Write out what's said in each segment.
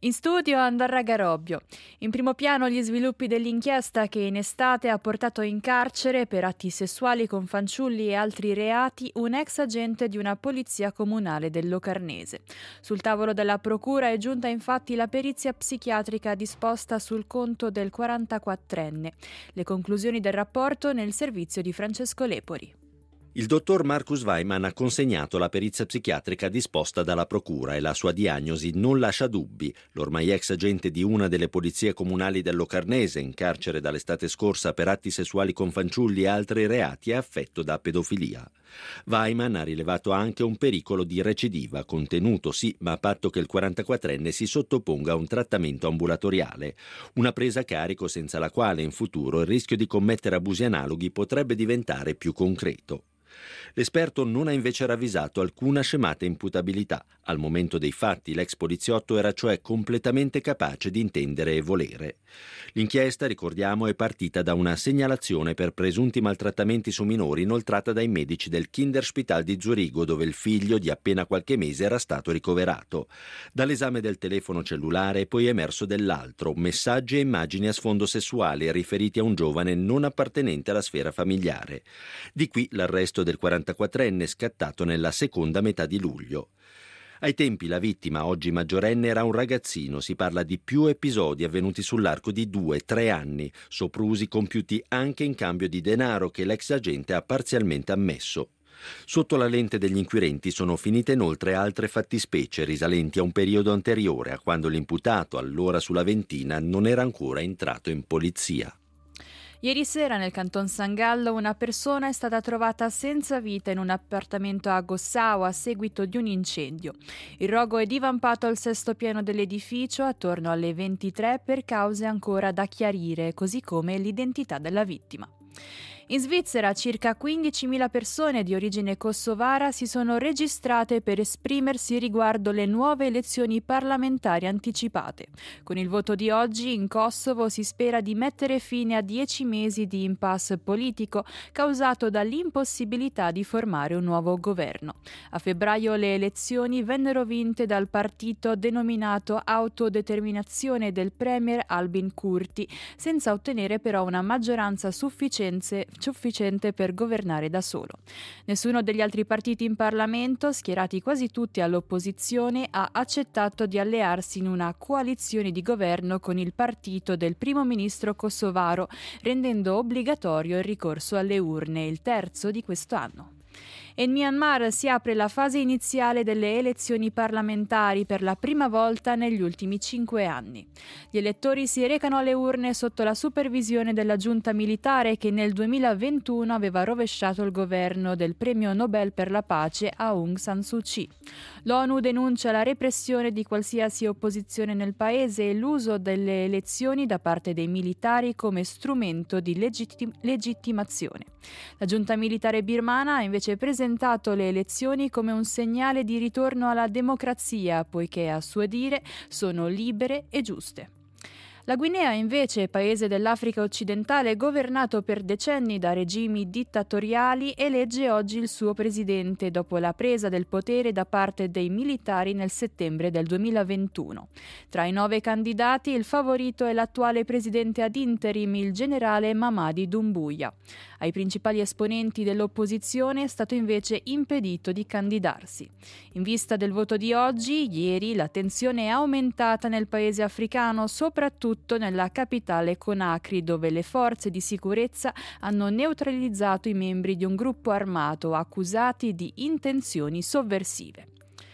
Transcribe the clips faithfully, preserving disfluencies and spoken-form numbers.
In studio Andorra Garobbio. In primo piano gli sviluppi dell'inchiesta che in estate ha portato in carcere per atti sessuali con fanciulli e altri reati un ex agente di una polizia comunale del Locarnese. Sul tavolo della procura è giunta infatti la perizia psichiatrica disposta sul conto del quarantaquattrenne. Le conclusioni del rapporto nel servizio di Francesco Lepori. Il dottor Marcus Weimann ha consegnato la perizia psichiatrica disposta dalla procura e la sua diagnosi non lascia dubbi. L'ormai ex agente di una delle polizie comunali del Locarnese, in carcere dall'estate scorsa per atti sessuali con fanciulli e altri reati, è affetto da pedofilia. Weimann ha rilevato anche un pericolo di recidiva, contenuto sì, ma a patto che il quarantaquattrenne si sottoponga a un trattamento ambulatoriale, una presa a carico senza la quale in futuro il rischio di commettere abusi analoghi potrebbe diventare più concreto. L'esperto non ha invece ravvisato alcuna scemata imputabilità. Al momento dei fatti l'ex poliziotto era cioè completamente capace di intendere e volere. L'inchiesta, ricordiamo, è partita da una segnalazione per presunti maltrattamenti su minori inoltrata dai medici del Kinderspital di Zurigo, dove il figlio di appena qualche mese era stato ricoverato. Dall'esame del telefono cellulare è poi emerso dell'altro, messaggi e immagini a sfondo sessuale riferiti a un giovane non appartenente alla sfera familiare. Di qui l'arresto del quarantaquattrenne scattato nella seconda metà di luglio. Ai tempi la vittima, oggi maggiorenne, era un ragazzino. Si parla di più episodi avvenuti sull'arco di due tre anni, soprusi compiuti anche in cambio di denaro che l'ex agente ha parzialmente ammesso. Sotto la lente degli inquirenti sono finite inoltre altre fattispecie risalenti a un periodo anteriore, a quando l'imputato, allora sulla ventina, non era ancora entrato in polizia. Ieri sera nel Canton San Gallo una persona è stata trovata senza vita in un appartamento a Gossao a seguito di un incendio. Il rogo è divampato al sesto piano dell'edificio attorno alle ventitré per cause ancora da chiarire, così come l'identità della vittima. In Svizzera circa quindicimila persone di origine kosovara si sono registrate per esprimersi riguardo le nuove elezioni parlamentari anticipate. Con il voto di oggi in Kosovo si spera di mettere fine a dieci mesi di impasse politico causato dall'impossibilità di formare un nuovo governo. A febbraio le elezioni vennero vinte dal partito denominato Autodeterminazione del premier Albin Kurti, senza ottenere però una maggioranza sufficiente sufficiente per governare da solo. Nessuno degli altri partiti in Parlamento, schierati quasi tutti all'opposizione, ha accettato di allearsi in una coalizione di governo con il partito del primo ministro kosovaro, rendendo obbligatorio il ricorso alle urne, il terzo di quest'anno. In Myanmar si apre la fase iniziale delle elezioni parlamentari per la prima volta negli ultimi cinque anni. Gli elettori si recano alle urne sotto la supervisione della giunta militare che nel duemilaventuno aveva rovesciato il governo del premio Nobel per la pace Aung San Suu Kyi. L'ONU denuncia la repressione di qualsiasi opposizione nel paese e l'uso delle elezioni da parte dei militari come strumento di legittim- legittimazione. La giunta militare birmana ha invece presentato le elezioni come un segnale di ritorno alla democrazia, poiché a suo dire sono libere e giuste. La Guinea, invece, paese dell'Africa occidentale governato per decenni da regimi dittatoriali, elegge oggi il suo presidente dopo la presa del potere da parte dei militari nel settembre del duemilaventuno. Tra i nove candidati il favorito è l'attuale presidente ad interim, il generale Mamadi Doumbouya. Ai principali esponenti dell'opposizione è stato invece impedito di candidarsi. In vista del voto di oggi, ieri, la tensione è aumentata nel paese africano, soprattutto nella capitale Conakry, dove le forze di sicurezza hanno neutralizzato i membri di un gruppo armato accusati di intenzioni sovversive.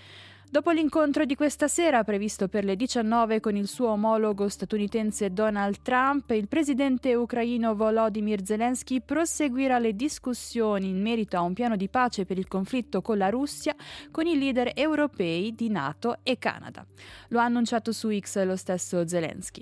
Dopo l'incontro di questa sera, previsto per le diciannove con il suo omologo statunitense Donald Trump, il presidente ucraino Volodymyr Zelensky proseguirà le discussioni in merito a un piano di pace per il conflitto con la Russia con i leader europei di NATO e Canada. Lo ha annunciato su X lo stesso Zelensky.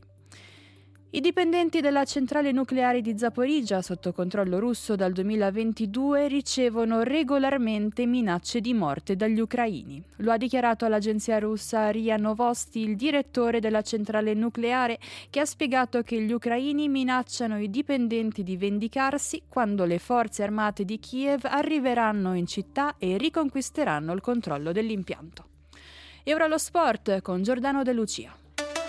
I dipendenti della centrale nucleare di Zaporizhzhia, sotto controllo russo dal duemilaventidue, ricevono regolarmente minacce di morte dagli ucraini. Lo ha dichiarato all'agenzia russa R I A Novosti il direttore della centrale nucleare, che ha spiegato che gli ucraini minacciano i dipendenti di vendicarsi quando le forze armate di Kiev arriveranno in città e riconquisteranno il controllo dell'impianto. E ora lo sport con Giordano De Lucia.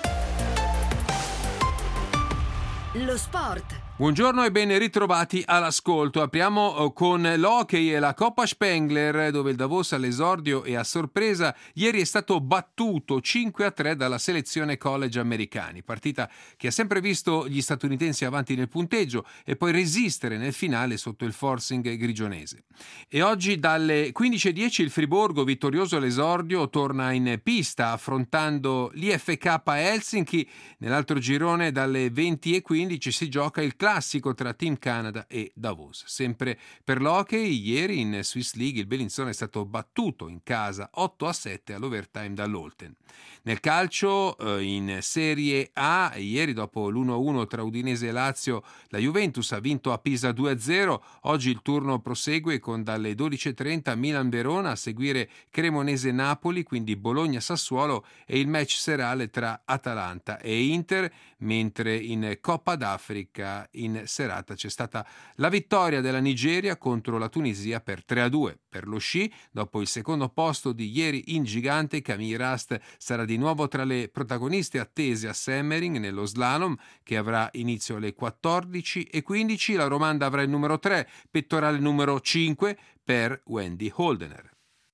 Lo sport. Buongiorno e ben ritrovati all'ascolto. Apriamo con l'hockey e la Coppa Spengler, dove il Davos all'esordio e a sorpresa ieri è stato battuto cinque a tre dalla selezione college americani, partita che ha sempre visto gli statunitensi avanti nel punteggio e poi resistere nel finale sotto il forcing grigionese. E oggi dalle quindici e dieci il Friburgo, vittorioso all'esordio, torna in pista affrontando l'I F K Helsinki. Nell'altro girone dalle venti e quindici si gioca il classico tra Team Canada e Davos. Sempre per l'hockey, ieri in Swiss League il Bellinzona è stato battuto in casa otto a sette all'overtime dall'Olten. Nel calcio, eh, in Serie A, ieri dopo l'uno a uno tra Udinese e Lazio, la Juventus ha vinto a Pisa due a zero. Oggi il turno prosegue con dalle dodici e trenta Milan-Verona, a seguire Cremonese-Napoli, quindi Bologna-Sassuolo e il match serale tra Atalanta e Inter, mentre in Coppa d'Africa in serata c'è stata la vittoria della Nigeria contro la Tunisia per tre a due. Per lo sci, dopo il secondo posto di ieri in gigante, Camille Rast sarà di nuovo tra le protagoniste attese a Semmering nello slalom, che avrà inizio alle quattordici e quindici. La romanda avrà il numero tre, pettorale numero cinque per Wendy Holdener.